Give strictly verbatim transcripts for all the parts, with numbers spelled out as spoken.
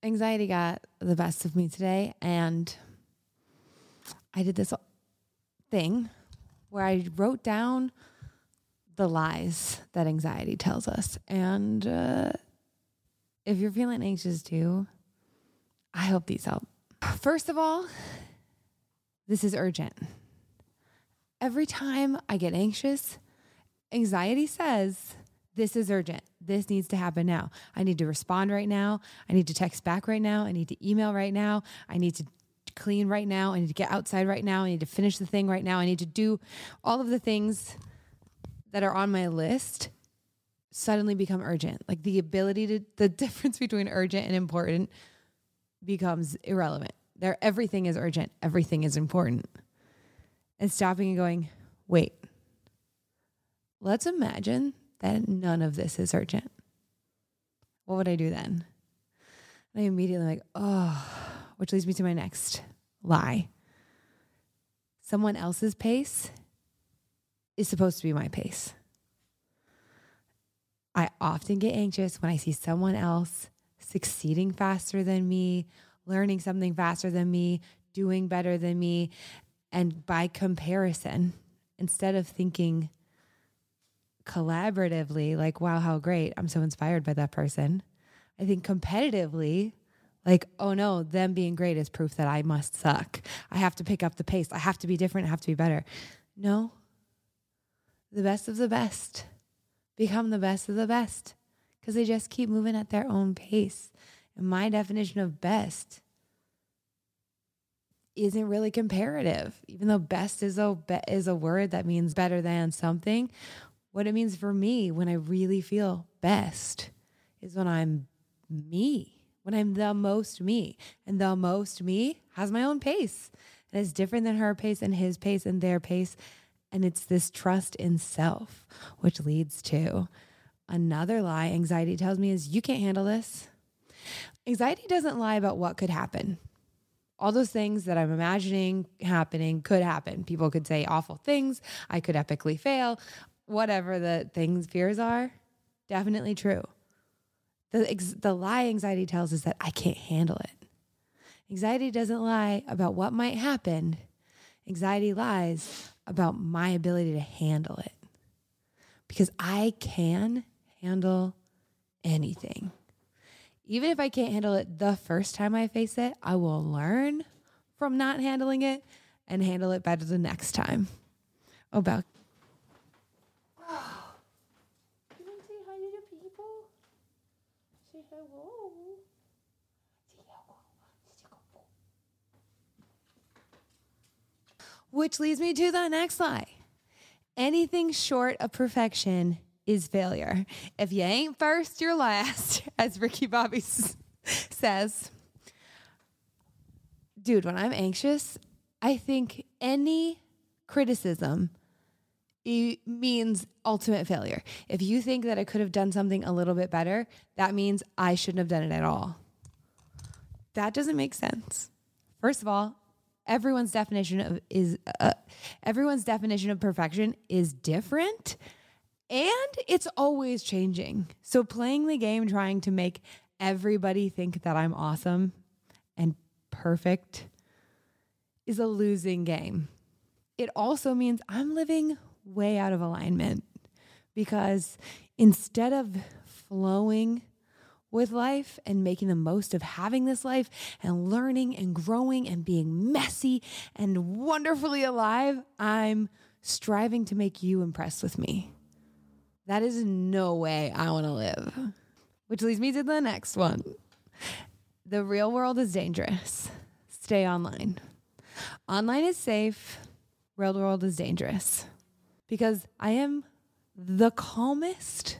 anxiety got the best of me today, and I did this thing where I wrote down the lies that anxiety tells us. And uh, if you're feeling anxious too, I hope these help. First of all, this is urgent. Every time I get anxious, anxiety says, this is urgent. This needs to happen now. I need to respond right now. I need to text back right now. I need to email right now. I need to clean right now. I need to get outside right now. I need to finish the thing right now. I need to do all of the things that are on my list suddenly become urgent. Like the ability to, the difference between urgent and important becomes irrelevant. There, everything is urgent. Everything is important. And stopping and going, wait, let's imagine that none of this is urgent. What would I do then? And I immediately like, oh, which leads me to my next lie. Someone else's pace is supposed to be my pace. I often get anxious when I see someone else succeeding faster than me, learning something faster than me, doing better than me. And by comparison, instead of thinking collaboratively, like, wow, how great, I'm so inspired by that person, I think competitively, like, oh no, them being great is proof that I must suck. I have to pick up the pace. I have to be different. I have to be better. No, the best of the best become the best of the best because they just keep moving at their own pace. And my definition of best isn't really comparative, even though best is a, is a word that means better than something. What it means for me when I really feel best is when I'm me, when I'm the most me. And the most me has my own pace. And it's different than her pace and his pace and their pace. And it's this trust in self, which leads to another lie anxiety tells me is you can't handle this. Anxiety doesn't lie about what could happen. All those things that I'm imagining happening could happen. People could say awful things. I could epically fail. Whatever the things, fears are, definitely true. The, ex- the lie anxiety tells us that I can't handle it. Anxiety doesn't lie about what might happen. Anxiety lies about my ability to handle it. Because I can handle anything. Even if I can't handle it the first time I face it, I will learn from not handling it and handle it better the next time. Oh, about. You want to say hi to the people? Say hello. Say hello. Which leads me to the next lie. Anything short of perfection is failure. If you ain't first, you're last, as Ricky Bobby s- says. Dude, when I'm anxious, I think any criticism it means ultimate failure. If you think that I could have done something a little bit better, that means I shouldn't have done it at all. That doesn't make sense. First of all, everyone's definition of is uh, everyone's definition of perfection is different, and it's always changing. So playing the game trying to make everybody think that I'm awesome and perfect is a losing game. It also means I'm living way out of alignment because instead of flowing with life and making the most of having this life and learning and growing and being messy and wonderfully alive, I'm striving to make you impressed with me. That is no way I want to live. Which leads me to the next one. The real world is dangerous. Stay online. Online is safe. Real world is dangerous. Because I am the calmest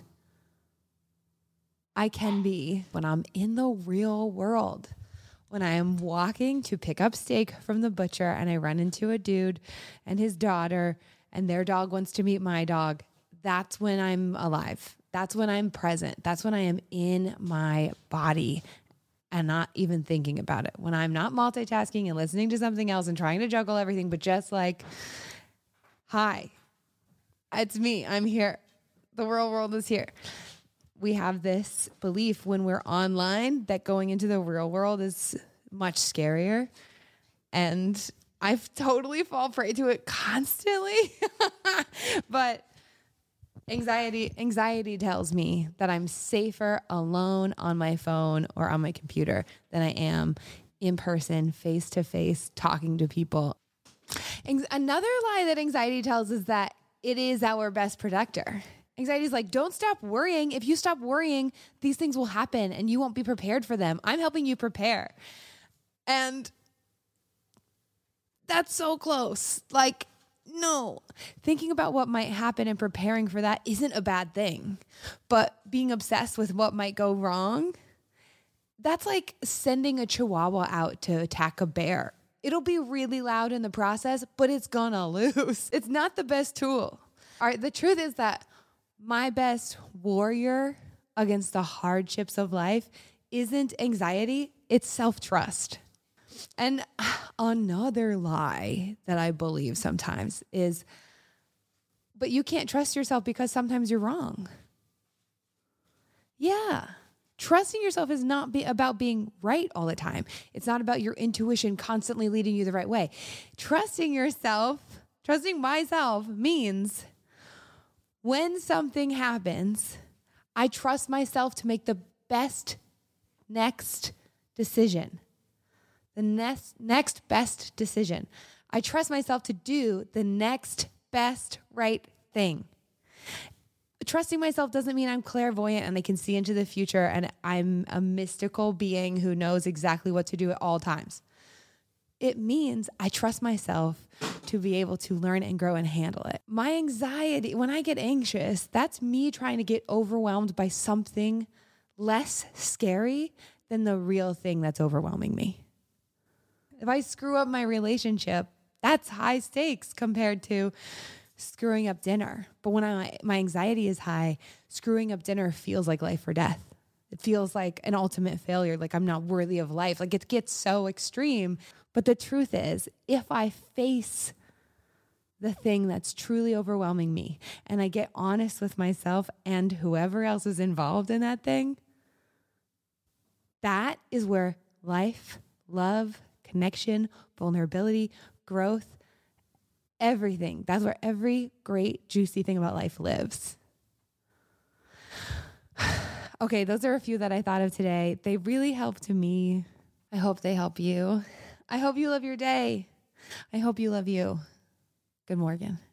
I can be when I'm in the real world. When I am walking to pick up steak from the butcher and I run into a dude and his daughter and their dog wants to meet my dog, that's when I'm alive. That's when I'm present. That's when I am in my body and not even thinking about it. When I'm not multitasking and listening to something else and trying to juggle everything, but just like, hi, it's me. I'm here. The real world is here. we have this belief when we're online that going into the real world is much scarier. And I've totally fall prey to it constantly. But anxiety, anxiety tells me that I'm safer alone on my phone or on my computer than I am in person, face to face, talking to people. Another lie that anxiety tells is that it is our best protector. Anxiety is like, don't stop worrying. If you stop worrying, these things will happen and you won't be prepared for them. I'm helping you prepare. And that's so close. Like, no. Thinking about what might happen and preparing for that isn't a bad thing. But being obsessed with what might go wrong, that's like sending a chihuahua out to attack a bear. It'll be really loud in the process, but it's gonna lose. It's not the best tool. All right, the truth is that my best warrior against the hardships of life isn't anxiety, it's self-trust. And another lie that I believe sometimes is, but you can't trust yourself because sometimes you're wrong. Yeah. Trusting yourself is not be about being right all the time. It's not about your intuition constantly leading you the right way. Trusting yourself, trusting myself means when something happens, I trust myself to make the best next decision. The next next best decision. I trust myself to do the next best right thing. Trusting myself doesn't mean I'm clairvoyant and I can see into the future and I'm a mystical being who knows exactly what to do at all times. It means I trust myself to be able to learn and grow and handle it. My anxiety, when I get anxious, that's me trying to get overwhelmed by something less scary than the real thing that's overwhelming me. If I screw up my relationship, that's high stakes compared to screwing up dinner. But when I, my anxiety is high, screwing up dinner feels like life or death. It feels like an ultimate failure, like I'm not worthy of life. Like it gets so extreme. But the truth is, if I face the thing that's truly overwhelming me and I get honest with myself and whoever else is involved in that thing, that is where life, love, connection, vulnerability, growth, everything. That's where every great, juicy thing about life lives. Okay, those are a few that I thought of today. They really helped me. I hope they help you. I hope you love your day. I hope you love you. Good morning.